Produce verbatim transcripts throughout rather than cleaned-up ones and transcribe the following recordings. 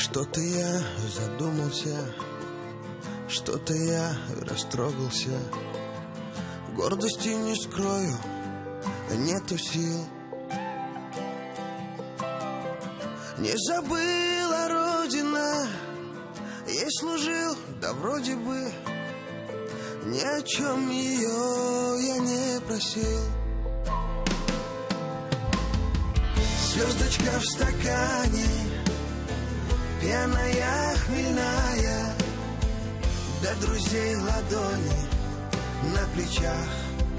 Что-то я задумался, что-то я растрогался. Гордости не скрою, нету сил. Не забыла Родина, ей служил, да вроде бы ни о чем ее я не просил. Звездочка в стакане, пьяная, хмельная, до друзей ладони на плечах.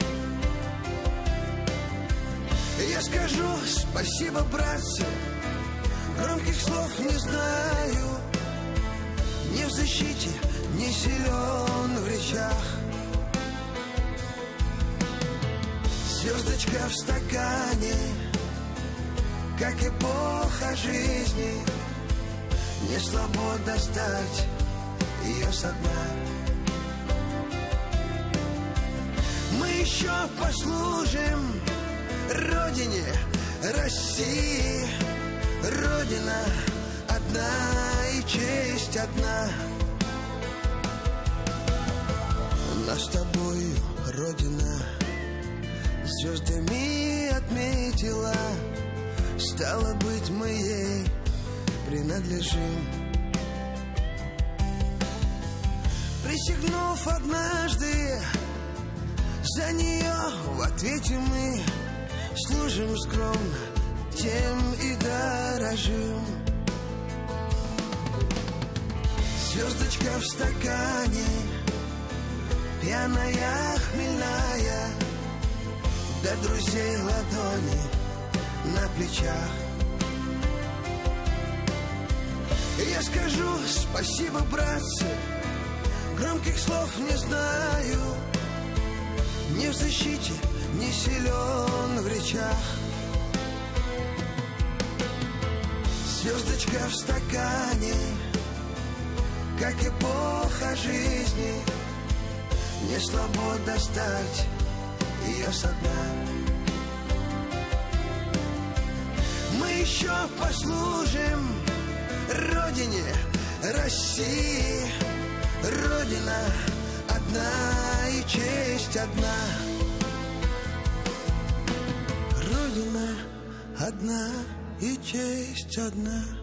Я скажу спасибо, братцы, громких слов не знаю, ни в защите, ни силен в речах. Звездочка в стакане, как эпоха жизни, не слабо достать ее со дна. Мы еще послужим Родине, России. Родина одна и честь одна. Нас с тобою Родина звездами отметила. Стало быть, мы ей принадлежим. Присягнув однажды, за нее в ответе мы служим скромно, тем и дорожим. Звездочка в стакане, пьяная, хмельная, до друзей ладони на плечах. Я скажу спасибо, братцы, громких слов не знаю, ни в защите, ни силен в речах. Звездочка в стакане, как эпоха жизни, не слабо достать ее со дна. Мы еще послужим Родине, России. Родина одна и честь одна. Родина одна и честь одна.